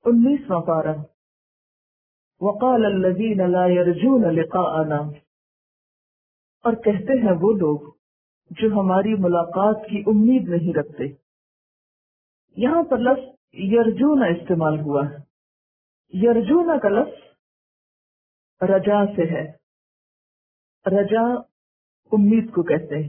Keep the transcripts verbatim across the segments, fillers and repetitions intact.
انیسواں پارہ. وقال الذین لا یرجون لقاءنا، اور کہتے ہیں وہ لوگ جو ہماری ملاقات کی امید نہیں رکھتے. یہاں پر لفظ یرجون استعمال ہوا ہے. یرجون کا لفظ رجا سے ہے. رجا امید کو کہتے ہیں.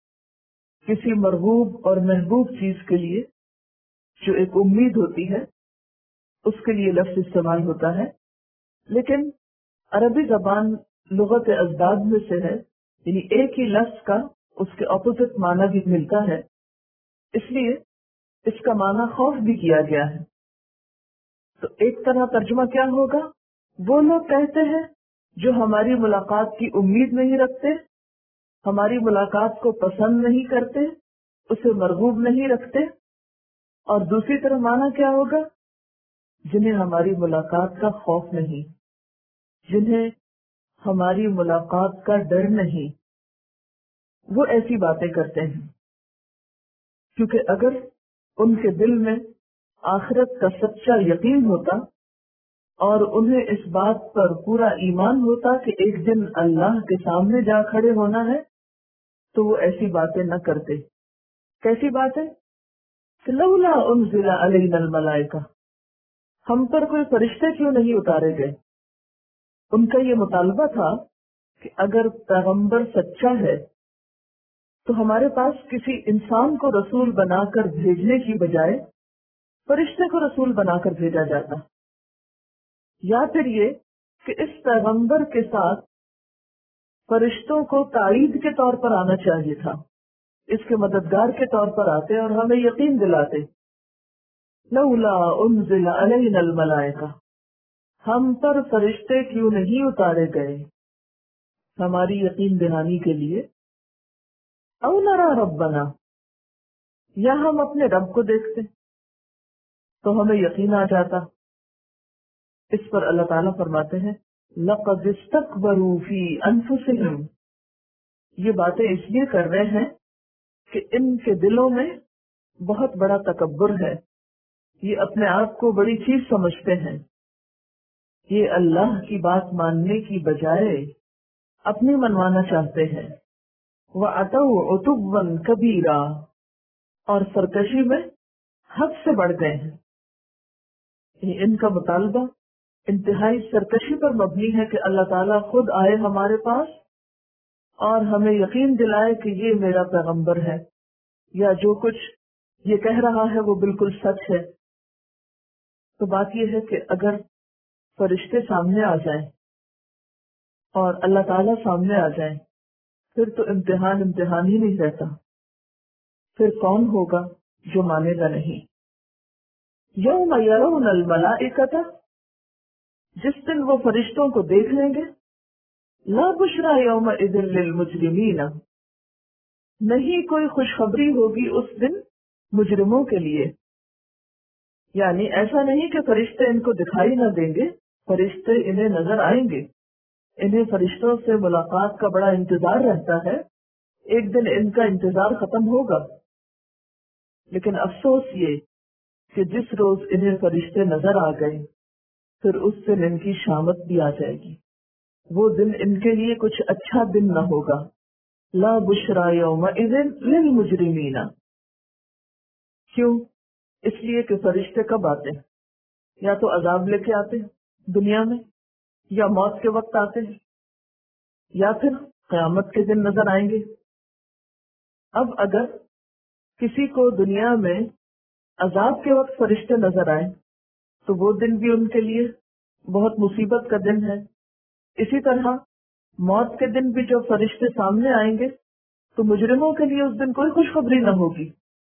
کسی مرغوب اور محبوب چیز کے لیے جو ایک امید ہوتی ہے اس کے لیے لفظ استعمال ہوتا ہے. لیکن عربی زبان لغت ازداد میں سے ہے، یعنی ایک ہی لفظ کا اس کے اپوزٹ معنی بھی ملتا ہے، اس لیے اس کا معنی خوف بھی کیا گیا ہے. تو ایک طرح ترجمہ کیا ہوگا؟ وہ لوگ کہتے ہیں جو ہماری ملاقات کی امید نہیں رکھتے، ہماری ملاقات کو پسند نہیں کرتے، اسے مرغوب نہیں رکھتے. اور دوسری طرف معنی کیا ہوگا؟ جنہیں ہماری ملاقات کا خوف نہیں، جنہیں ہماری ملاقات کا ڈر نہیں، وہ ایسی باتیں کرتے ہیں. کیونکہ اگر ان کے دل میں آخرت کا سچا یقین ہوتا اور انہیں اس بات پر پورا ایمان ہوتا کہ ایک دن اللہ کے سامنے جا کھڑے ہونا ہے، تو وہ ایسی باتیں نہ کرتے. کیسی باتیں؟ لولا انزل علینا الملائکہ، ہم پر کوئی فرشتے کیوں نہیں اتارے گئے. ان کا یہ مطالبہ تھا کہ اگر پیغمبر سچا ہے تو ہمارے پاس کسی انسان کو رسول بنا کر بھیجنے کی بجائے فرشتے کو رسول بنا کر بھیجا جاتا، یا پھر یہ کہ اس پیغمبر کے ساتھ فرشتوں کو تائید کے طور پر آنا چاہیے تھا، اس کے مددگار کے طور پر آتے اور ہمیں یقین دلاتے. لولا انزل علینا الملائکہ، ہم پر فرشتے کیوں نہیں اتارے گئے ہماری یقین دہانی کے لیے. او نرا ربنا، یا ہم اپنے رب کو دیکھتے تو ہمیں یقین آ جاتا. اس پر اللہ تعالیٰ فرماتے ہیں لقد استکبروا فی انفسہم، یہ باتیں اس لیے کر رہے ہیں کہ ان کے دلوں میں بہت بڑا تکبر ہے، یہ اپنے آپ کو بڑی چیز سمجھتے ہیں. یہ اللہ کی بات ماننے کی بجائے اپنی منوانا چاہتے ہیں. وَأَتَوْا عُتُوًّا كَبِيرًا، اور سرکشی میں حد سے بڑھ گئے ہیں. ان کا مطالبہ انتہائی سرکشی پر مبنی ہے کہ اللہ تعالیٰ خود آئے ہمارے پاس اور ہمیں یقین دلائے کہ یہ میرا پیغمبر ہے، یا جو کچھ یہ کہہ رہا ہے وہ بالکل سچ ہے. تو بات یہ ہے کہ اگر فرشتے سامنے آ جائیں اور اللہ تعالیٰ سامنے آ جائیں پھر تو امتحان امتحان ہی نہیں رہتا. پھر کون ہوگا جو مانے گا نہیں. یوم یرون الملائکۃ، جس دن وہ فرشتوں کو دیکھ لیں گے. لا بشری یومئذ للمجرمین، نہیں کوئی خوشخبری ہوگی اس دن مجرموں کے لیے. یعنی ایسا نہیں کہ فرشتے ان کو دکھائی نہ دیں گے، فرشتے انہیں نظر آئیں گے. انہیں فرشتوں سے ملاقات کا بڑا انتظار رہتا ہے، ایک دن ان کا انتظار ختم ہوگا. لیکن افسوس یہ کہ جس روز انہیں فرشتے نظر آ گئے پھر اس دن ان کی شامت بھی آ جائے گی. وہ دن ان کے لیے کچھ اچھا دن نہ ہوگا. لا بشرا یومئذ للمجرمین. کیوں؟ اس لیے کہ فرشتے کب آتے ہیں؟ یا تو عذاب لے کے آتے ہیں دنیا میں، یا موت کے وقت آتے ہیں، یا پھر قیامت کے دن نظر آئیں گے. اب اگر کسی کو دنیا میں عذاب کے وقت فرشتے نظر آئیں تو وہ دن بھی ان کے لیے بہت مصیبت کا دن ہے. اسی طرح موت کے دن بھی جب فرشتے سامنے آئیں گے تو مجرموں کے لیے اس دن کوئی خوشخبری نہ ہوگی.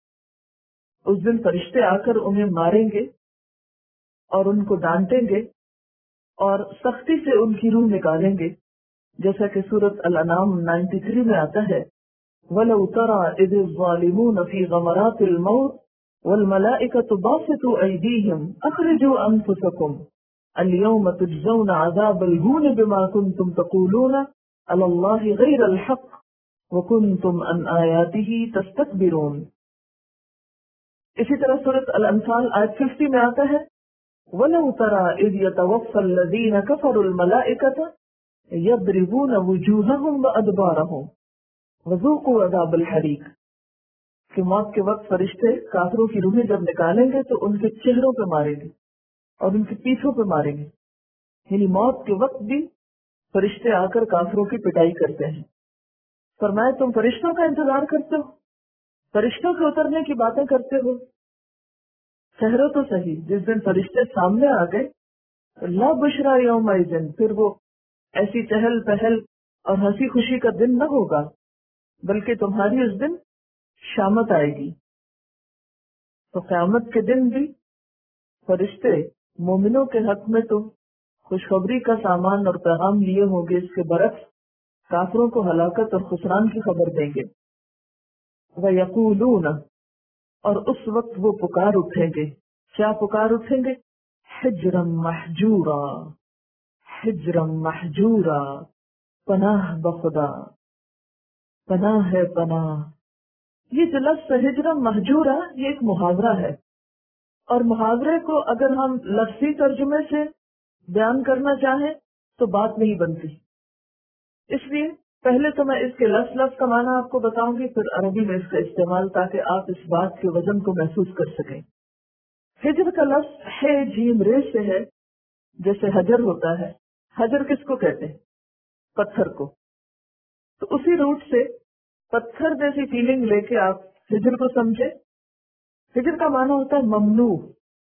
اس دن فرشتے آ کر انہیں ماریں گے اور ان کو ڈانٹیں گے اور سختی سے ان کی روح نکالیں گے، جیسا کہ سورۃ الانعام ترناوے میں آتا ہے وَلَوْ تَرَىٰ إِذِ الظَّالِمُونَ فِي غَمَرَاتِ الْمَوْتِ وَالْمَلَائِكَةُ بَاسِطُو أَيْدِيهِمْ أَخْرِجُوا أَنفُسَكُمْ الْيَوْمَ تُجْزَوْنَ عَذَابَ الْهُونِ بِمَا كُنتُمْ تَقُولُونَ عَلَى اللَّهِ غَيْرَ الْحَقِّ وَكُنتُمْ عَنْ آيَاتِهِ تَسْتَكْبِرُونَ. اسی طرح سورۃ الانفال آیت پچاس میں آتا ہے وَلَوْ تَرَى إِذْ يَتَوَفَّى الَّذِينَ كَفَرُوا الْمَلَائِكَةَ يَضْرِبُونَ وُجُوهَهُمْ وَأَدْبَارَهُمْ وَذُوقُوا عَذَابَ الْحَرِيقِ کہ موت کے وقت فرشتے کافروں کی روحیں جب نکالیں گے تو ان کے چہروں پہ ماریں گے اور ان کی پیٹھوں پہ ماریں گے. یعنی موت کے وقت بھی فرشتے آ کر کافروں کی پٹائی کرتے ہیں. فرمایا تم فرشتوں کا انتظار کرتے ہو, فرشتوں کے اترنے کی باتیں کرتے ہو. ٹھہرو تو صحیح, جس دن فرشتے سامنے آ گئے لا بشرا یومئذ, پھر وہ ایسی چہل پہل اور ہنسی خوشی کا دن نہ ہوگا, بلکہ تمہاری اس دن شامت آئے گی. تو قیامت کے دن بھی فرشتے مومنوں کے حق میں تو خوشخبری کا سامان اور پیغام لیے ہوں گے, اس کے برعکس کافروں کو ہلاکت اور خسران کی خبر دیں گے. وَيَقُولُونَ, اور اس وقت وہ پکار اٹھیں گے. کیا پکار اٹھیں گے؟ حجرم محجورا, حجرم محجورا, پناہ بخدا, پناہ ہے پناہ. یہ جو لفظ حجرم محجورا یہ ایک محاورہ ہے, اور محاورے کو اگر ہم لفظی ترجمے سے بیان کرنا چاہیں تو بات نہیں بنتی. اس لیے پہلے تو میں اس کے لفظ لفظ کا معنی آپ کو بتاؤں گی, پھر عربی میں اس کا استعمال, تاکہ آپ اس بات کے وزن کو محسوس کر سکیں. حجر کا لفظ ہے جیم رے سے ہے, جیسے حجر ہوتا ہے. حجر کس کو کہتے ہیں؟ پتھر کو. تو اسی روٹ سے پتھر جیسی فیلنگ لے کے آپ حجر کو سمجھے. حجر کا معنی ہوتا ہے ممنوع,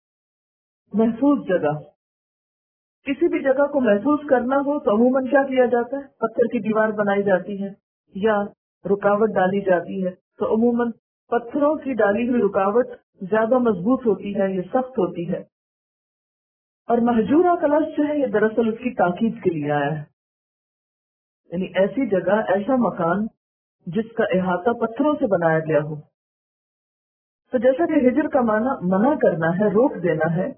محفوظ جگہ. کسی بھی جگہ کو محفوظ کرنا ہو تو عموماً کیا کیا جاتا ہے؟ پتھر کی دیوار بنائی جاتی ہے یا رکاوٹ ڈالی جاتی ہے. تو عموماً پتھروں کی ڈالی ہوئی رکاوٹ زیادہ مضبوط ہوتی ہے, یہ سخت ہوتی ہے. اور محجورہ کا لفظ جو ہے یہ دراصل اس کی تاکید کے لیے آیا ہے, یعنی ایسی جگہ, ایسا مکان جس کا احاطہ پتھروں سے بنایا گیا ہو. تو جیسا کہ ہجر کا معنی منع کرنا ہے, روک دینا ہے,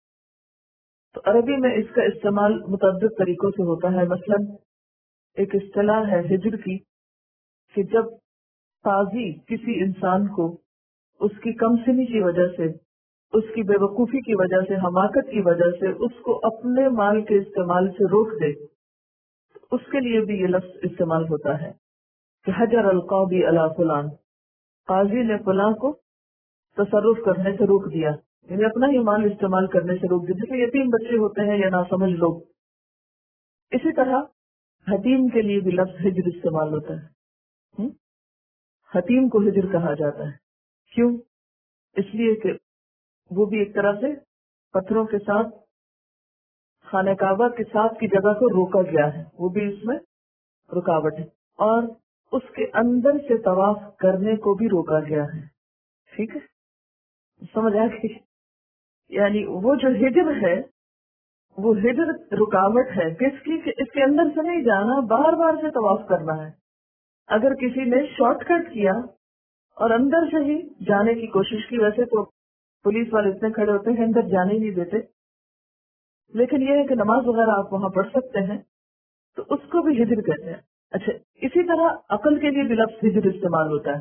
تو عربی میں اس کا استعمال متعدد طریقوں سے ہوتا ہے. مثلا ایک اصطلاح ہے ہجر کی کہ جب قاضی کسی انسان کو اس کی کم سنی کی وجہ سے, اس کی بے وقوفی کی وجہ سے, حماقت کی وجہ سے اس کو اپنے مال کے استعمال سے روک دے, اس کے لیے بھی یہ لفظ استعمال ہوتا ہے کہ حجر القاضی علی فلان, قاضی نے فلاں کو تصرف کرنے سے روک دیا, یعنی اپنا ہی مال استعمال کرنے سے روک دیا. جیسے یتیم بچے ہوتے ہیں یا ناسمجھ لوگ, اسی طرح حتیم کے لیے بھی لفظ ہجر استعمال ہوتا ہے. حتیم کو ہجر کہا جاتا ہے. کیوں؟ اس لیے کہ وہ بھی ایک طرح سے پتھروں کے ساتھ خانہ کعبہ کے ساتھ کی جگہ کو روکا گیا ہے, وہ بھی اس میں رکاوٹ ہے, اور اس کے اندر سے طواف کرنے کو بھی روکا گیا ہے. ٹھیک ہے, سمجھ آ گئی؟ یعنی وہ جو ہجر ہے وہ ہجر رکاوٹ ہے کس کی؟ کہ اس کے اندر سے نہیں جانا, باہر باہر سے طواف کرنا ہے. اگر کسی نے شارٹ کٹ کیا اور اندر سے ہی جانے کی کوشش کی, ویسے تو پولیس والے اتنے کھڑے ہوتے ہیں اندر جانے ہی نہیں دیتے, لیکن یہ ہے کہ نماز وغیرہ آپ وہاں پڑھ سکتے ہیں, تو اس کو بھی ہجر کہتے ہیں. اچھا, اسی طرح عقل کے لیے بھی لفظ ہجر استعمال ہوتا ہے,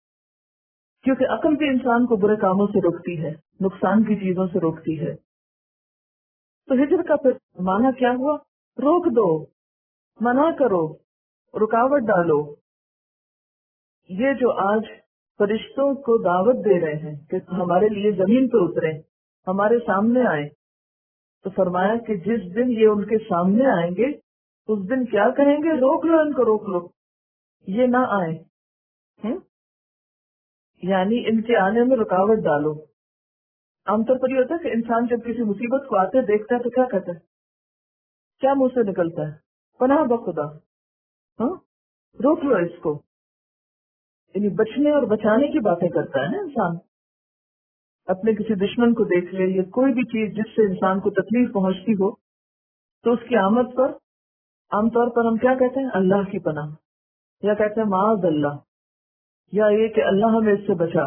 کیونکہ عقل بھی انسان کو برے کاموں سے روکتی ہے, نقصان کی چیزوں سے روکتی ہے. تو ہجر کا پھر معنی کیا ہوا؟ روک دو, منع کرو, رکاوٹ ڈالو. یہ جو آج فرشتوں کو دعوت دے رہے ہیں کہ ہمارے لیے زمین پہ اتریں, ہمارے سامنے آئیں, تو فرمایا کہ جس دن یہ ان کے سامنے آئیں گے اس دن کیا کہیں گے؟ روک لو ان کو, روک لو, یہ نہ آئیں. ہم؟ یعنی ان کے آنے میں رکاوٹ ڈالو. عام طور پر یہ ہوتا ہے کہ انسان جب کسی مصیبت کو آتے دیکھتا ہے تو کیا کہتا ہے؟ کیا منہ سے نکلتا ہے؟ پناہ بخدا, ہاں روک لو اس کو. یعنی بچنے اور بچانے کی باتیں کرتا ہے نا انسان. اپنے کسی دشمن کو دیکھ لے یا کوئی بھی چیز جس سے انسان کو تکلیف پہنچتی ہو, تو اس کی آمد پر عام طور پر ہم کیا کہتے ہیں؟ اللہ کی پناہ, یا کہتے ہیں معاذ اللہ, یا یہ کہ اللہ ہمیں اس سے بچا.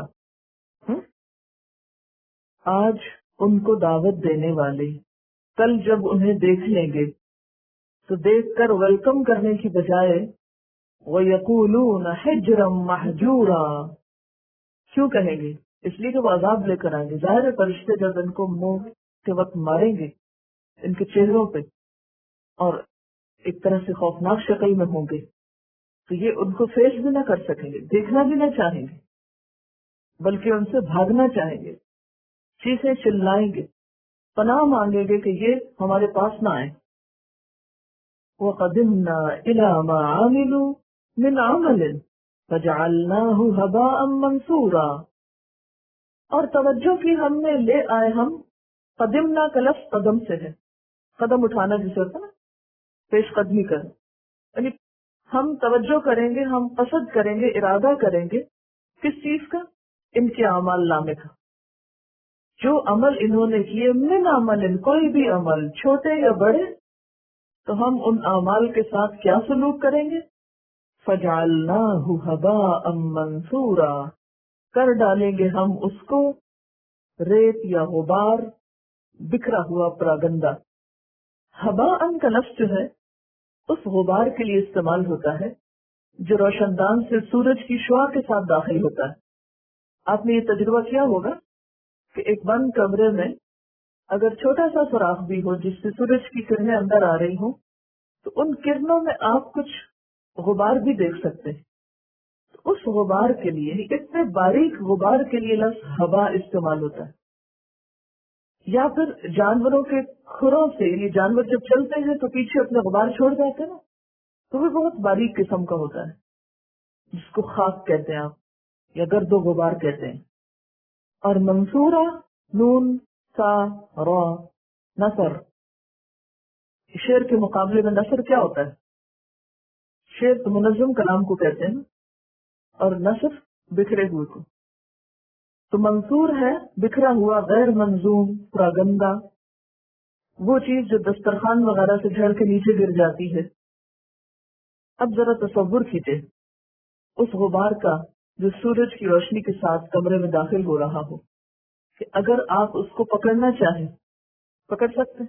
آج ان کو دعوت دینے والے کل جب انہیں دیکھ لیں گے تو دیکھ کر ویلکم کرنے کی بجائے وَيَقُولُونَ حِجْرًا مَحْجُورًا کیوں کہیں گے؟ اس لیے کہ وہ عذاب لے کر آئیں گے. ظاہر فرشتے جب ان کو منہ کے وقت ماریں گے ان کے چہروں پہ اور ایک طرح سے خوفناک شکل میں ہوں گے، تو یہ ان کو فیس بھی نہ کر سکیں گے، دیکھنا بھی نہ چاہیں گے، بلکہ ان سے بھاگنا چاہیں گے، چیخیں چلائیں گے، پناہ مانگیں گے کہ یہ ہمارے پاس نہ آئے۔ وَقَدِمْنَا إِلَى مَا عَمِلُوا مِنْ عَمَلٍ فَجَعَلْنَاهُ هَبَاءً مَنْثُورًا، اور توجہ کی ہم نے لے آئے ہم، قدمنا کا لفظ قدم سے ہے، قدم اٹھانا جسے ہوتا ہے نا، پیش قدمی کر، یعنی ہم توجہ کریں گے، ہم قصد کریں گے، ارادہ کریں گے کس چیز کا؟ ان کے اعمال نامے کا، جو عمل انہوں نے کیے، من عمل، کوئی بھی عمل چھوٹے یا بڑے، تو ہم ان اعمال کے ساتھ کیا سلوک کریں گے؟ فَجَعَلْنَاهُ هَبَاءً مَنْثُورًا، کر ڈالیں گے ہم اس کو ریت یا غبار، بکھرا ہوا پراگندہ۔ ہباءً کا لفظ جو ہے اس غبار کے لیے استعمال ہوتا ہے جو روشن دان سے سورج کی شعاع کے ساتھ داخل ہوتا ہے۔ آپ نے یہ تجربہ کیا ہوگا کہ ایک بند کمرے میں اگر چھوٹا سا سوراخ بھی ہو جس سے سورج کی کرنیں اندر آ رہی ہوں، تو ان کرنوں میں آپ کچھ غبار بھی دیکھ سکتے ہیں۔ تو اس غبار کے لیے، اتنے باریک غبار کے لیے لفظ ہوا استعمال ہوتا ہے۔ یا پھر جانوروں کے کھروں سے، یہ جانور جب چلتے ہیں تو پیچھے اپنے غبار چھوڑ جاتے ہیں نا، تو وہ بہت باریک قسم کا ہوتا ہے جس کو خاک کہتے ہیں آپ، یا گرد و غبار کہتے ہیں۔ اور منصورہ، نون سا را، نثر، شعر کے مقابلے میں نثر کیا ہوتا ہے؟ شعر تو منظم کلام کو کہتے ہیں اور نثر بکھرے ہوئے کو۔ تو منصور ہے بکھرا ہوا، غیر منظوم، پراگندہ، وہ چیز جو دسترخوان وغیرہ سے جھڑ کے نیچے گر جاتی ہے۔ اب ذرا تصور کیجیے اس غبار کا جو سورج کی روشنی کے ساتھ کمرے میں داخل ہو رہا ہو، کہ اگر آپ اس کو پکڑنا چاہیں پکڑ سکتے ہیں،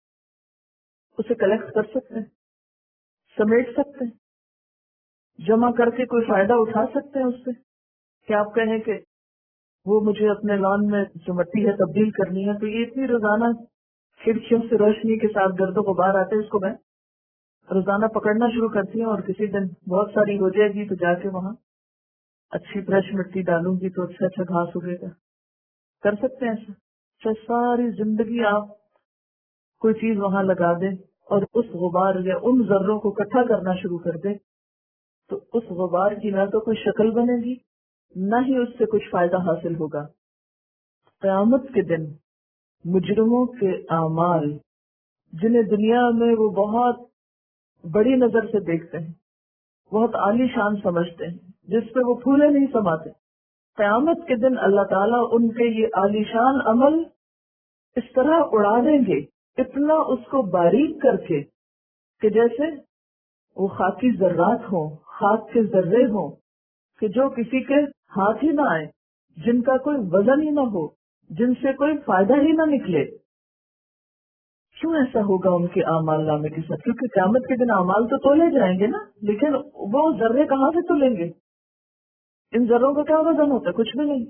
اسے کلیکٹ کر سکتے ہیں، سمیٹ سکتے ہیں، جمع کر کے کوئی فائدہ اٹھا سکتے ہیں اس سے، کہ آپ کہیں کہ وہ مجھے اپنے لان میں جو مٹی ہے تبدیل کرنی ہے، تو یہ اتنی روزانہ کھڑکیوں سے روشنی کے ساتھ گرد و غبار آتے ہیں، اس کو میں روزانہ پکڑنا شروع کرتی ہوں، اور کسی دن بہت ساری ہو جائے گی تو جا کے وہاں اچھی فریش مٹی ڈالوں گی تو اچھا اچھا گھاس اگے گا۔ کر سکتے ہیں ایسا؟ اچھا، ساری زندگی آپ کوئی چیز وہاں لگا دیں اور اس غبار یا ان ذروں کو اکٹھا کرنا شروع کر دیں، تو اس غبار کی نہ تو کوئی شکل بنے گی، نہ ہی اس سے کچھ فائدہ حاصل ہوگا۔ قیامت کے دن مجرموں کے اعمال، جنہیں دنیا میں وہ بہت بڑی نظر سے دیکھتے ہیں، بہت عالی شان سمجھتے ہیں، جس پہ وہ پھولے نہیں سماتے، قیامت کے دن اللہ تعالیٰ ان کے یہ عالی شان عمل اس طرح اڑا دیں گے، اتنا اس کو باریک کر کے کہ جیسے وہ خاکی ذرات ہوں، خاک کے ذرے ہوں، کہ جو کسی کے ہاتھ ہی نہ آئے، جن کا کوئی وزن ہی نہ ہو، جن سے کوئی فائدہ ہی نہ نکلے۔ کیوں ایسا ہوگا ان کے اعمال نامے کے ساتھ؟ کیونکہ قیامت کے دن اعمال تو تولے جائیں گے نا، لیکن وہ ذرے کہاں سے تولیں گے؟ ان ذروں کا کیا وزن ہوتا ہے؟ کچھ بھی نہیں۔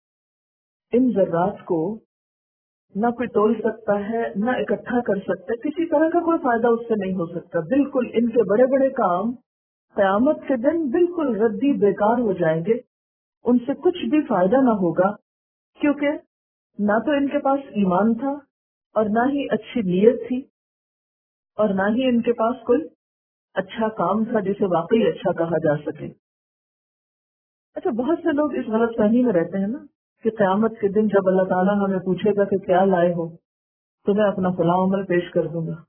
ان ذرات کو نہ کوئی تول سکتا ہے، نہ اکٹھا کر سکتا ہے، کسی طرح کا کوئی فائدہ اس سے نہیں ہو سکتا۔ بالکل ان کے بڑے بڑے کام قیامت کے دن بالکل ردی بیکار ہو جائیں گے، ان سے کچھ بھی فائدہ نہ ہوگا، کیونکہ نہ تو ان کے پاس ایمان تھا، اور نہ ہی اچھی نیت تھی، اور نہ ہی ان کے پاس کوئی اچھا کام تھا جسے واقعی اچھا کہا جا سکے۔ اچھا، بہت سے لوگ اس غلط فہمی میں رہتے ہیں نا کہ قیامت کے دن جب اللہ تعالیٰ ہمیں پوچھے گا کہ کیا لائے ہو، تو میں اپنا فلاں عمل پیش کر دوں گا۔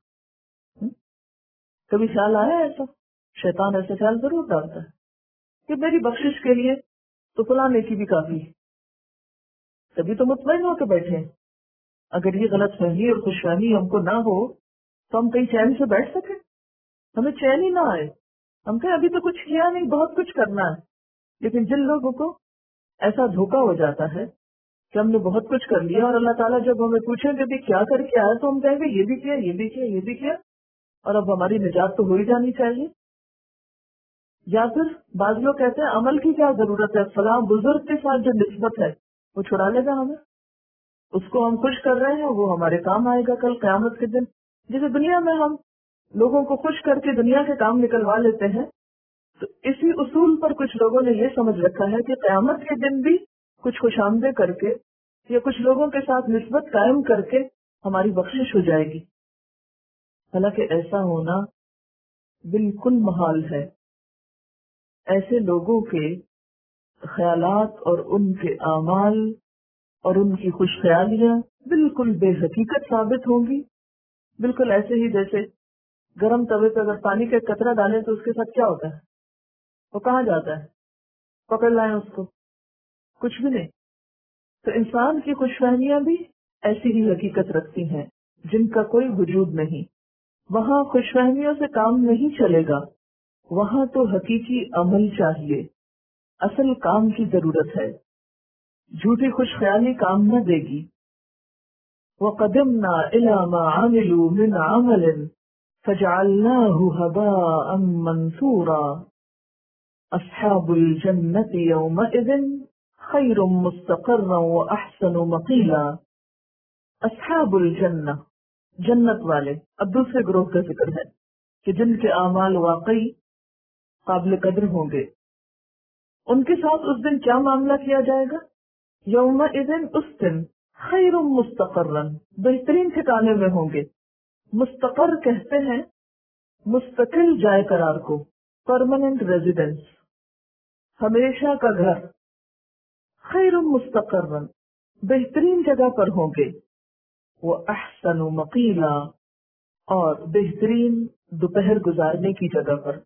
کبھی خیال آیا ایسا؟ شیطان ایسا خیال ضرور ڈالتا ہے کہ میری بخشش کے لیے تو فلاں نیکی بھی کافی ہے، تبھی تو مطمئن ہو کے بیٹھے ہیں۔ اگر یہ غلط فہمی اور خوش فہمی ہم کو نہ ہو تو ہم کہیں چین سے بیٹھ سکیں، ہمیں چین ہی نہ آئے، ہم کہیں ابھی تو کچھ کیا نہیں، بہت کچھ کرنا ہے۔ لیکن جن لوگوں کو ایسا دھوکا ہو جاتا ہے کہ ہم نے بہت کچھ کر لیا، اور اللہ تعالیٰ جب ہمیں پوچھیں گے کہ کیا کر کے آئے، تو ہم کہیں گے یہ بھی کیا، یہ بھی کیا، یہ بھی کیا، اور اب ہماری نجات تو ہو ہی جانی چاہیے۔ یا پھر بعض لوگ کہتے ہیں عمل کی کیا ضرورت ہے، فلاں بزرگ کے ساتھ جو نسبت ہے وہ چھڑا لے گا ہمیں، اس کو ہم خوش کر رہے ہیں، وہ ہمارے کام آئے گا کل قیامت کے دن. جیسے دنیا میں ہم لوگوں کو خوش کر کے دنیا کے کام نکلوا لیتے ہیں، تو اسی اصول پر کچھ لوگوں نے یہ سمجھ رکھا ہے کہ قیامت کے دن بھی کچھ خوش آمدیں کر کے یا کچھ لوگوں کے ساتھ نسبت قائم کر کے ہماری بخشش ہو جائے گی. حالانکہ ایسا ہونا بالکل محال ہے. ایسے لوگوں کے خیالات اور ان کے اعمال اور ان کی خوش خیالیاں بالکل بے حقیقت ثابت ہوں گی. بالکل ایسے ہی جیسے گرم توے پہ اگر پانی کا قطرہ ڈالیں تو اس کے ساتھ کیا ہوتا ہے؟ وہ کہاں جاتا ہے؟ پکڑ لائیں اس کو، کچھ بھی نہیں. تو انسان کی خوش فہمیاں بھی ایسی ہی حقیقت رکھتی ہیں جن کا کوئی وجود نہیں. وہاں خوش فہمیوں سے کام نہیں چلے گا، وہاں تو حقیقی عمل چاہیے، اصل کام کی ضرورت ہے. جھوٹی خوش خیالی کام نہ دے گی. وَقَدِمْنَا إِلَى مَا عَمِلُوا مِنْ عَمَلٍ فَجَعَلْنَاهُ هَبَاءً مَنْثُورًا أَصْحَابُ الْجَنَّةِ يَوْمَئِذٍ خَيْرٌ مُسْتَقَرًّا وَأَحْسَنُ مَقِيلًا. اصحاب الجنہ، جنت والے. اب دوسرے گروہ کا ذکر ہے کہ جن کے اعمال واقعی قابل قدر ہوں گے. ان کے ساتھ اس دن کیا معاملہ کیا جائے گا؟ یومئذ، اس دن، خیر مستقرن، بہترین ٹھکانے میں ہوں گے. مستقر کہتے ہیں مستقل جائے قرار کو، پرماننٹ ریزیڈنس، ہمیشہ کا گھر. خیر مستقرن، بہترین جگہ پر ہوں گے. وہ احسن مقیلا، اور بہترین دوپہر گزارنے کی جگہ پر.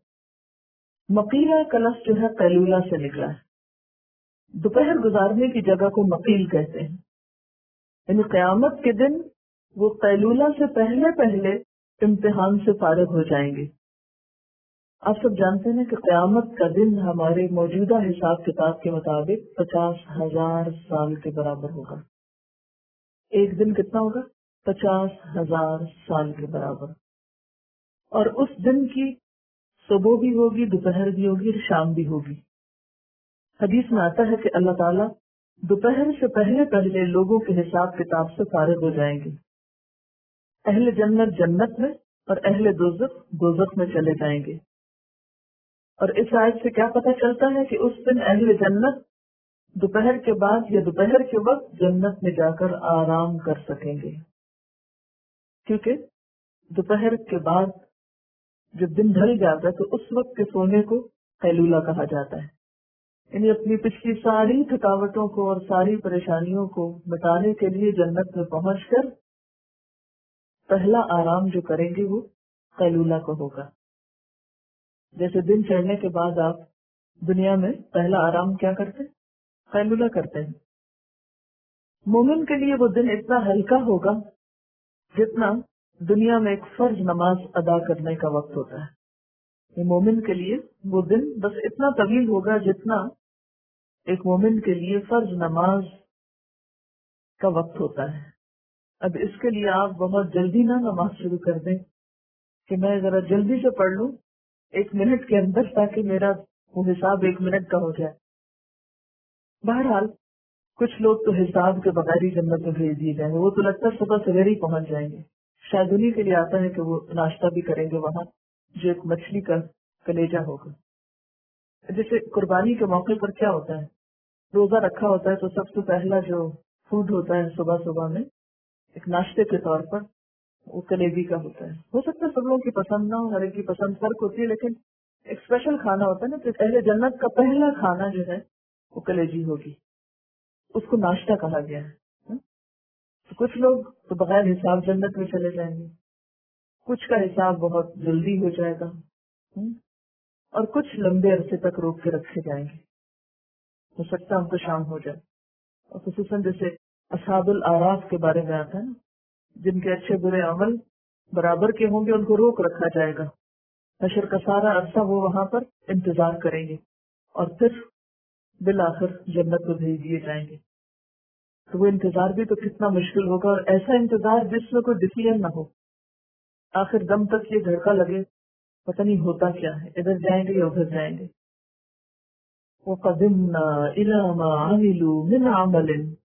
مقیلا کا لفظ جو ہے قیلولہ سے نکلا ہے. دوپہر گزارنے کی جگہ کو مقیل کہتے ہیں. یعنی قیامت کے دن وہ قیلولہ سے پہلے پہلے امتحان سے فارغ ہو جائیں گے. آپ سب جانتے ہیں کہ قیامت کا دن ہمارے موجودہ حساب کتاب کے مطابق پچاس ہزار سال کے برابر ہوگا. ایک دن کتنا ہوگا؟ پچاس ہزار سال کے برابر. اور اس دن کی صبح بھی ہوگی، دوپہر بھی ہوگی، اور شام بھی ہوگی. حدیث میں آتا ہے کہ اللہ تعالیٰ دوپہر سے پہلے پہلے لوگوں کے حساب کتاب سے فارغ ہو جائیں گے. اہل جنت جنت میں اور اہل دوزخ دوزخ میں چلے جائیں گے. اور اس آیت سے کیا پتہ چلتا ہے کہ اس دن اہل جنت دوپہر کے بعد یا دوپہر کے وقت جنت میں جا کر آرام کر سکیں گے. کیونکہ دوپہر کے بعد جب دن ڈھل جاتا ہے تو اس وقت کے سونے کو قیلولہ کہا جاتا ہے. یعنی اپنی پچھلی ساری تھکاوٹوں کو اور ساری پریشانیوں کو مٹانے کے لیے جنت میں پہنچ کر پہلا آرام جو کریں گے وہ قیلولہ کو ہوگا. جیسے دن چڑھنے کے بعد آپ دنیا میں پہلا آرام کیا کرتے ہیں؟ قیلولہ کرتے ہیں. مومن کے لیے وہ دن اتنا ہلکا ہوگا جتنا دنیا میں ایک فرض نماز ادا کرنے کا وقت ہوتا ہے. یہ مومن کے لیے وہ دن بس اتنا طویل ہوگا جتنا ایک مومن کے لیے فرض نماز کا وقت ہوتا ہے. اب اس کے لیے آپ بہت جلدی نہ نماز شروع کر دیں کہ میں ذرا جلدی سے پڑھ لوں ایک منٹ کے اندر تاکہ میرا وہ حساب ایک منٹ کا ہو جائے. بہرحال کچھ لوگ تو حساب کے بغیر ہی جنت میں بھیج دیے جائیں گے. وہ تو لگتا ہے صبح سویرے ہی پہنچ جائیں گے. شاید انہیں کے لیے آتا ہے کہ وہ ناشتہ بھی کریں گے وہاں، جو ایک مچھلی کا کلیجہ ہوگا. جیسے قربانی کے موقع پر کیا ہوتا ہے، روزہ رکھا ہوتا ہے تو سب سے پہلا جو فوڈ ہوتا ہے صبح صبح میں ایک ناشتے کے طور پر وہ کلیجی کا ہوتا ہے. ہو سکتا ہے سب لوگوں کی پسند نہ ہو، ہر ایک کی پسند فرق ہوتی ہے، لیکن ایک اسپیشل کھانا ہوتا ہے نا. تو اہل جنت کا پہلا کھانا جو ہے وہ کلیجی ہوگی. اس کو ناشتہ کہا گیا ہے. تو کچھ لوگ تو بغیر حساب جنت میں چلے جائیں گے، کچھ کا حساب بہت جلدی ہو جائے گا، اور کچھ لمبے عرصے تک روک کے رکھے جائیں گے. ہو سکتا ہے ہم کو شام ہو جائے. اور خصوصاً جیسے اصحاب الاعراف کے بارے میں آتا ہے نا، جن کے اچھے برے عمل برابر کے ہوں گے ان کو روک رکھا جائے گا. حشر کا سارا عرصہ وہ وہاں پر انتظار کریں گے اور پھر بالآخر جنت کو بھیج دیے جائیں گے. تو وہ انتظار بھی تو کتنا مشکل ہوگا، اور ایسا انتظار جس میں کوئی ڈسیزن نہ ہو. آخر دم تک یہ دھڑکا لگے پتہ نہیں ہوتا کیا ہے، ادھر جائیں گے یا ادھر جائیں گے. وَقَدِمْنَا إِلَى مَا عَمِلُوا مِنْ عَمَلٍ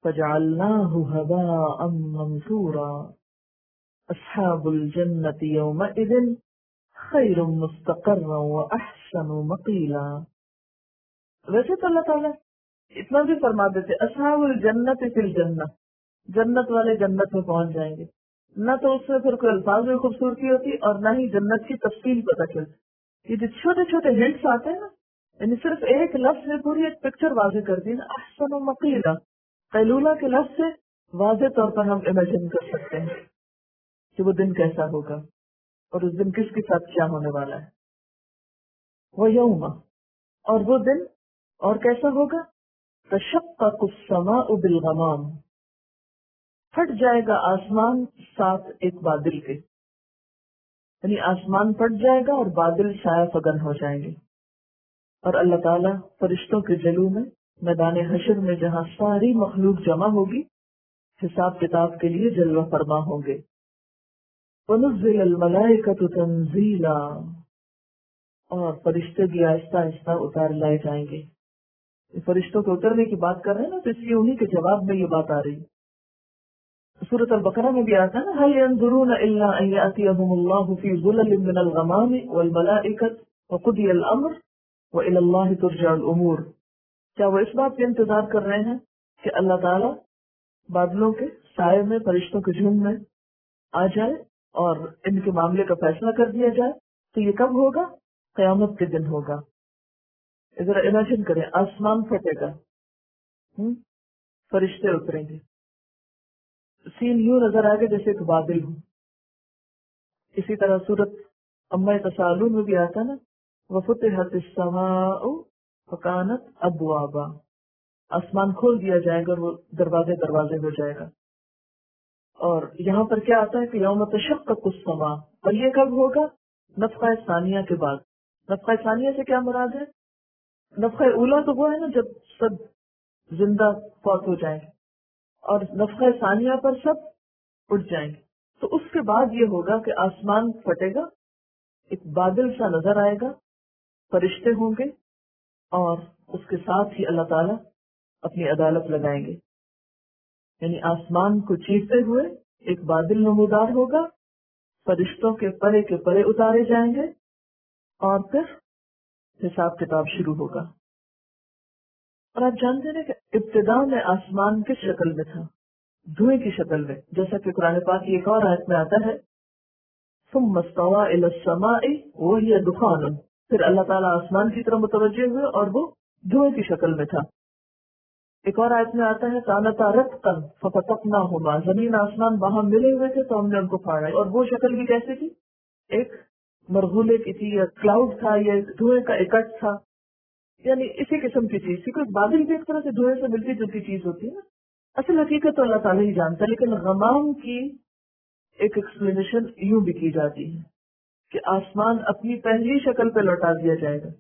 فجعلناه هباء منثورا اصحاب الجنة يومئذ خیر مستقرا واحسن مقیلا. ویسے تو اللہ تعالیٰ اتنا بھی فرما دیتے اصحاب الجنت فی الجنہ، جنت والے جنت میں پہنچ جائیں گے. نہ تو اس میں پھر کوئی الفاظ میں خوبصورتی ہوتی اور نہ ہی جنت کی تفصیل پتہ چلتی. یہ جو چھوٹے چھوٹے ہنٹس آتے ہیں نا، یعنی صرف ایک لفظ میں پوری ایک پکچر واضح کر دی نا. احسن و مقیلا، قیلولہ کے لفظ سے واضح طور پر ہم امیجن کر سکتے ہیں کہ وہ دن کیسا ہوگا اور اس دن کس کے ساتھ کیا ہونے والا ہے. وہ یوم، اور وہ دن اور کیسا ہوگا، تشقق السماء بالغمام، پھٹ جائے گا آسمان ساتھ ایک بادل کے، یعنی آسمان پھٹ جائے گا اور بادل سایہ فگن ہو جائیں گے. اور اللہ تعالیٰ فرشتوں کے جلو میں میدان حشر میں جہاں ساری مخلوق جمع ہوگی حساب کتاب کے لیے جلوہ فرما ہوں گے. وَنُزِّلَ الْمَلَائِكَةُ تَنزِيلًا، اور فرشتے بھی آہستہ آہستہ اتار لائے جائیں گے. فرشتوں کے اترنے کی بات کر رہے ہیں نا، تو اس لیے انہی کے جواب میں یہ بات آ رہی. سورۃ البقرہ میں بھی آتا ہے نا، هَلْ يَنظُرُونَ إِلَّا أَن يَأْتِيَهُمُ اللَّهُ فِي ظُلَلٍ مِّنَ الْغَمَامِ وَالْمَلَائِكَةُ وَقُضِيَ الْأَمْرُ وَإِلَى اللَّهِ تُرْجَعُ الْأُمُورُ. کیا وہ اس بات کا انتظار کر رہے ہیں کہ اللہ تعالیٰ بادلوں کے سائے میں فرشتوں کے جھنڈ میں آ جائے اور ان کے معاملے کا فیصلہ کر دیا جائے؟ تو یہ کب ہوگا؟ قیامت کے دن ہوگا. ذرا امیجن کریں، آسمان پھٹے گا، فرشتے اتریں گے، سین یوں نظر آئے گا جیسے ایک بادل ہو. اسی طرح سورت اما تسالون میں بھی آتا نا، وفتحت السماء فکانت ابوابا، آسمان کھول دیا جائے گا اور وہ دروازے دروازے ہو جائے گا. اور یہاں پر کیا آتا ہے کہ یوم تشقق السماء، اور یہ کب ہوگا؟ نفخہ ثانیہ کے بعد. نفخہ ثانیہ سے کیا مراد ہے؟ نفخہ اولا تو وہ ہے نا جب سب زندہ فوت ہو جائیں گے، اور نفخہ ثانیہ پر سب اٹھ جائیں گے. تو اس کے بعد یہ ہوگا کہ آسمان پھٹے گا، ایک بادل سا نظر آئے گا، فرشتے ہوں گے، اور اس کے ساتھ ہی اللہ تعالیٰ اپنی عدالت لگائیں گے. یعنی آسمان کو چیرتے ہوئے ایک بادل نمودار ہوگا، فرشتوں کے پرے کے پرے اتارے جائیں گے، اور پھر حساب کتاب شروع ہوگا. اور آپ جانتے ہیں کہ ابتدا میں آسمان کس شکل میں تھا؟ دھوئیں کی شکل میں، جیسا کہ قرآن پاک کی ایک اور آیت میں آتا ہے ثم استوى الى السماء وهي دخان، پھر اللہ تعالیٰ آسمان کی طرف متوجہ ہوئے اور وہ دھوئیں کی شکل میں تھا. ایک اور آیت میں آتا ہے کانتا رتقا ففتقناهما، زمین آسمان باہم ملے ہوئے تھے تو ہم نے ان کو پھاڑا. اور وہ شکل بھی کیسے تھی؟ ایک مرغولے کی تھی، یا کلاؤڈ تھا، یا دھوئیں کا اکٹ تھا، یعنی اسی قسم کی چیز تھی. کوئی بادل بھی ایک طرح سے دھوئیں سے ملتی جلتی چیز ہوتی ہے نا. اصل حقیقت تو اللہ تعالیٰ ہی جانتا ہے، لیکن غمام کی ایک ایکسپلینیشن یوں بھی کی جاتی ہے کہ آسمان اپنی پہلی شکل پہ لوٹا دیا جائے گا.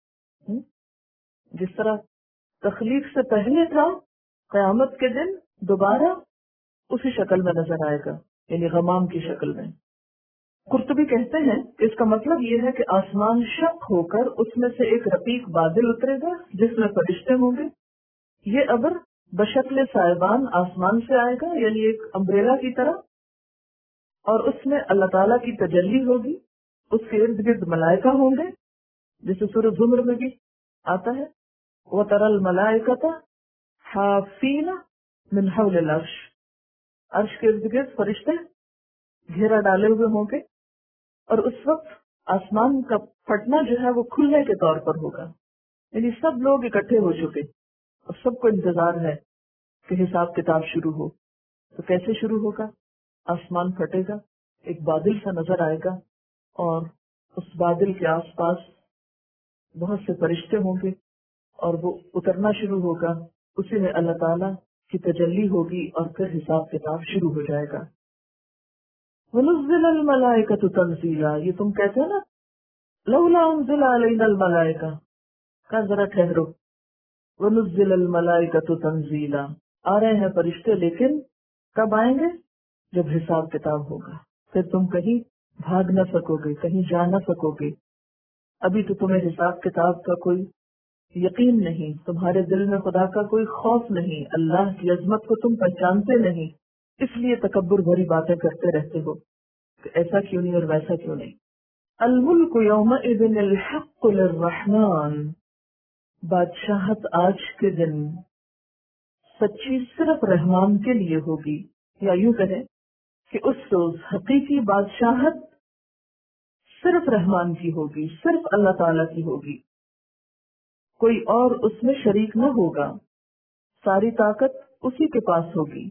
جس طرح تخلیق سے پہلے تھا، قیامت کے دن دوبارہ اسی شکل میں نظر آئے گا، یعنی غمام کی شکل میں. قرطبی کہتے ہیں کہ اس کا مطلب یہ ہے کہ آسمان شق ہو کر اس میں سے ایک رقیق بادل اترے گا جس میں فرشتے ہوں گے. یہ ابر بشکل صاحبان آسمان سے آئے گا، یعنی ایک امبریلا کی طرح، اور اس میں اللہ تعالیٰ کی تجلی ہوگی. اس کے ارد گرد ملائکہ ہوں گے، جسے سورۃ زمر میں بھی آتا ہے وَتَرَى الْمَلَائِكَةَ حَافِّينَ مِنْ حَوْلِ الْعَرْشِ، عرش کے ارد گرد فرشتے گھیرا ڈالے ہوئے ہوں گے. اور اس وقت آسمان کا پھٹنا جو ہے وہ کھلنے کے طور پر ہوگا، یعنی سب لوگ اکٹھے ہو چکے اور سب کو انتظار ہے کہ حساب کتاب شروع ہو. تو کیسے شروع ہوگا؟ آسمان پھٹے گا، ایک بادل سا نظر آئے گا، اور اس بادل کے آس پاس بہت سے فرشتے ہوں گے اور وہ اترنا شروع ہوگا. اسی میں اللہ تعالیٰ کی تجلی ہوگی اور پھر حساب کتاب شروع ہو جائے گا. وَنُزِّلَ الْمَلَائِكَةُ تَنزِيلًا، یہ تم کہتے ہیں نا لولا انزل علینا الملائکہ، کہا ذرا ٹھہرو. وَنُزِّلَ الْمَلَائِكَةُ تَنزِيلًا، آ رہے ہیں فرشتے، لیکن کب آئیں گے؟ جب حساب کتاب ہوگا. پھر تم کہیں بھاگ نہ سکو گے، کہیں جا نہ سکو گے. ابھی تو تمہیں حساب کتاب کا کوئی یقین نہیں، تمہارے دل میں خدا کا کوئی خوف نہیں، اللہ کی عظمت کو تم پہچانتے نہیں، اس لیے تکبر بھری باتیں کرتے رہتے ہو کہ ایسا کیوں نہیں اور ویسا کیوں نہیں۔ الملک یومئذ الحق للرحمن، بادشاہت آج کے دن سچی صرف رحمان کے لیے ہوگی، یا یوں کہیں کہ اس روز حقیقی بادشاہت صرف رحمان کی ہوگی، صرف اللہ تعالیٰ کی ہوگی، کوئی اور اس میں شریک نہ ہوگا، ساری طاقت اسی کے پاس ہوگی۔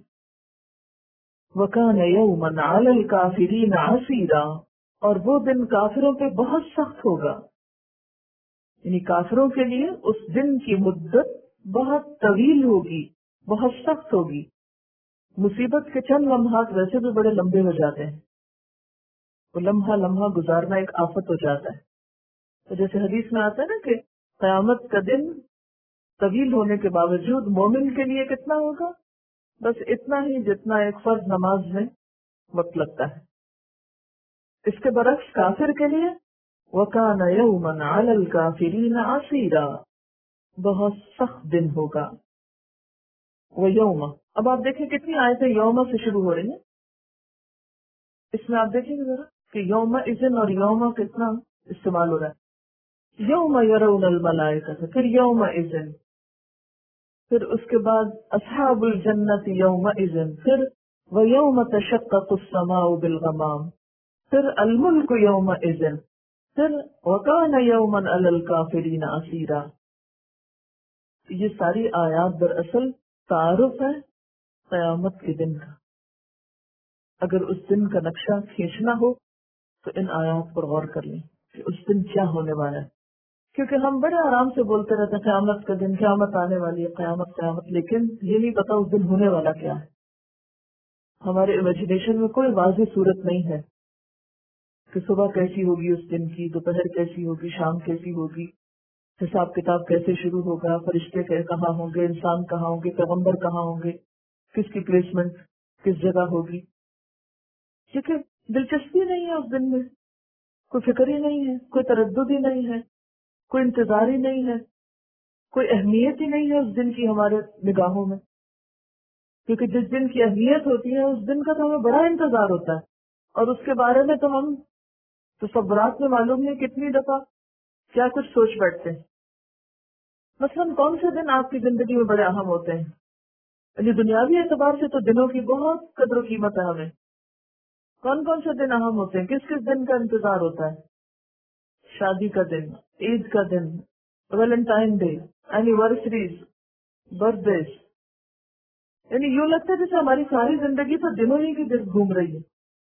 وَكَانَ يَوْمًا عَلَى الْكَافِرِينَ عَسِيرًا، اور وہ دن کافروں پہ بہت سخت ہوگا، یعنی کافروں کے لیے اس دن کی مدت بہت طویل ہوگی، بہت سخت ہوگی۔ مصیبت کے چند لمحات ویسے بھی بڑے لمبے ہو جاتے ہیں، وہ لمحہ لمحہ گزارنا ایک آفت ہو جاتا ہے۔ تو جیسے حدیث میں آتا ہے نا کہ قیامت کا دن طویل ہونے کے باوجود مومن کے لیے کتنا ہوگا؟ بس اتنا ہی جتنا ایک فرض نماز میں وقت لگتا ہے۔ اس کے برعکس کافر کے لیے وَكَانَ يَوْمًا عَلَى الْكَافِرِينَ عَسِيرًا، بہت سخت دن ہوگا۔ وَيَوْمَ، اب آپ دیکھیں کتنی آیتیں یوم سے شروع ہو رہی ہیں، اس میں آپ دیکھیں گے ذرا کہ یوم اذن اور یوم کتنا استعمال ہو رہا ہے۔ یوم یرون الملائکۃ، پھر یوم اذن، پھر اس کے بعد اصحاب الجنت یوم اذن، پھر ویوم تشقق السماء بالغمام، پھر الملک یوم اذن، پھر وکان یوما علی الکافرین عسیرا۔ یہ ساری آیات دراصل تعارف ہے قیامت کے دن کا۔ اگر اس دن کا نقشہ کھینچنا ہو تو ان آیات پر غور کر لیں کہ اس دن کیا ہونے والا ہے، کیونکہ ہم بڑے آرام سے بولتے رہتے ہیں قیامت کا دن، قیامت آنے والی ہے، قیامت قیامت، لیکن یہ نہیں پتا اس دن ہونے والا کیا ہے۔ ہمارے امیجنیشن میں کوئی واضح صورت نہیں ہے کہ صبح کیسی ہوگی اس دن کی، دوپہر کیسی ہوگی، شام کیسی ہوگی، حساب کتاب کیسے شروع ہوگا، فرشتے کہاں ہوں گے، انسان کہاں ہوں گے، پیغمبر کہاں ہوں گے، کس کی پلیسمنٹ کس جگہ ہوگی، کیونکہ دلچسپی نہیں ہے اس دن میں، کوئی فکر ہی نہیں ہے، کوئی تردد ہی نہیں ہے، کوئی انتظار ہی نہیں ہے، کوئی اہمیت ہی نہیں ہے اس دن کی ہمارے نگاہوں میں، کیونکہ جس دن کی اہمیت ہوتی ہے اس دن کا تو ہمیں بڑا انتظار ہوتا ہے، اور اس کے بارے میں تو ہم تصورات میں معلوم نہیں کتنی دفعہ کیا کچھ سوچ بیٹھتے ہیں۔ مثلاً کون سے دن آپ کی زندگی میں بڑے اہم ہوتے ہیں؟ یعنی دنیاوی اعتبار سے تو دنوں کی بہت قدر و قیمت ہے ہمیں۔ کون کون سے دن اہم ہوتے ہیں؟ کس کس دن کا انتظار ہوتا ہے؟ شادی کا دن، عید کا دن، Valentine Day, anniversaries, birthdays, یعنی یوں لگتا ہے جیسے ہماری ساری زندگی تو دنوں ہی کی گرد گھوم رہی ہے۔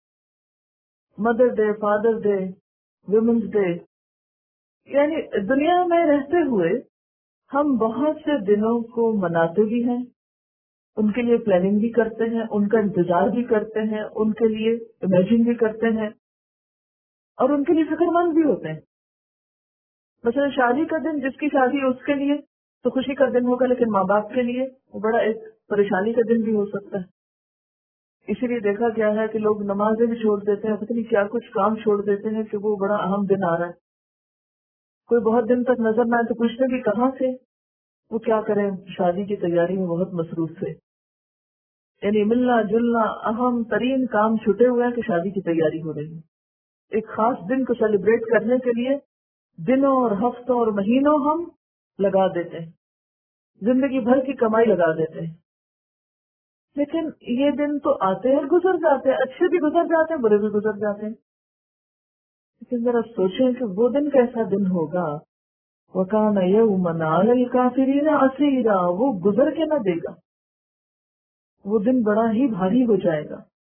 Mother Day, Father Day, Women's Day, یعنی دنیا میں رہتے ہوئے ہم بہت سے دنوں کو مناتے بھی ہیں، ان کے لیے پلاننگ بھی کرتے ہیں، ان کا انتظار بھی کرتے ہیں، ان کے لیے امیجن بھی کرتے ہیں، اور ان کے لیے فکر مند بھی ہوتے ہیں۔ مثلا شادی کا دن، جس کی شادی ہے اس کے لیے تو خوشی کا دن ہوگا، لیکن ماں باپ کے لیے وہ بڑا ایک پریشانی کا دن بھی ہو سکتا ہے۔ اسی لیے دیکھا گیا ہے کہ لوگ نمازیں بھی چھوڑ دیتے ہیں، پتہ نہیں کیا کچھ کام چھوڑ دیتے ہیں کہ وہ بڑا اہم دن آ رہا ہے۔ کوئی بہت دن تک نظر نہ آئے تو پوچھتے کہ کہاں سے، وہ کیا کریں، شادی کی تیاری میں بہت مصروف تھے۔ یعنی ملنا جلنا اہم ترین کام چھٹے ہوئے ہیں کہ شادی کی تیاری ہو رہی ہے۔ ایک خاص دن کو سیلیبریٹ کرنے کے لیے دنوں اور ہفتوں اور مہینوں ہم لگا دیتے ہیں، زندگی بھر کی کمائی لگا دیتے ہیں، لیکن یہ دن تو آتے ہیں اور گزر جاتے ہیں، اچھے بھی گزر جاتے ہیں، برے بھی گزر جاتے ہیں۔ لیکن ذرا سوچیں کہ وہ دن کیسا دن ہوگا، وَكَانَ يَوْمًا عَلَى الْكَافِرِينَ عَسِيرًا، وہ گزر کے نہ دے گا، وہ دن بڑا ہی بھاری ہو جائے گا۔